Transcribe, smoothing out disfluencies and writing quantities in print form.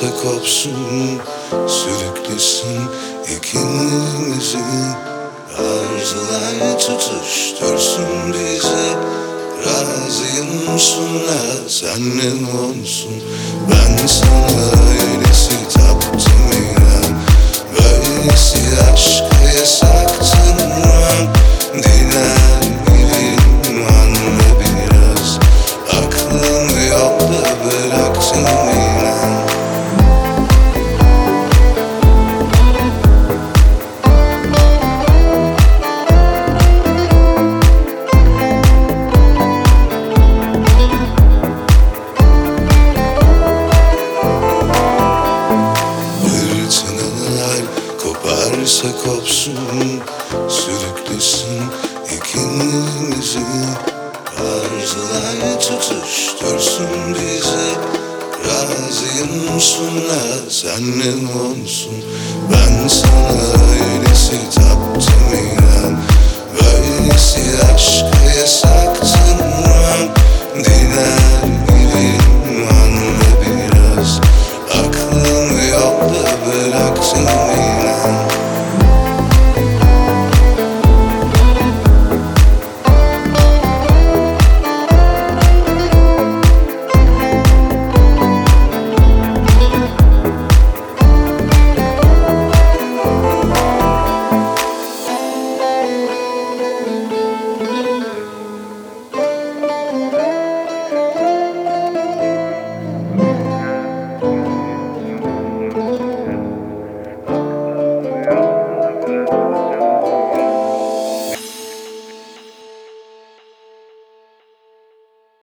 koparsa kopsun, sürüklesin ikimizi. Arzular tutuştursun bizi. Razıyım sonra seninle olsun. Ben sana öylesi taptım inan. Böylesi aşka yasaktırmam. Diler gibiyim anla biraz. Aklımı yolda bıraktım inan. Koparsa kopsun, sürüklesin ikimizi. Arzular tutuştursun bizi. Razıyım sonra seninle olsun. Ben sana öylesi taptım inan. Böylesi aşka yasak.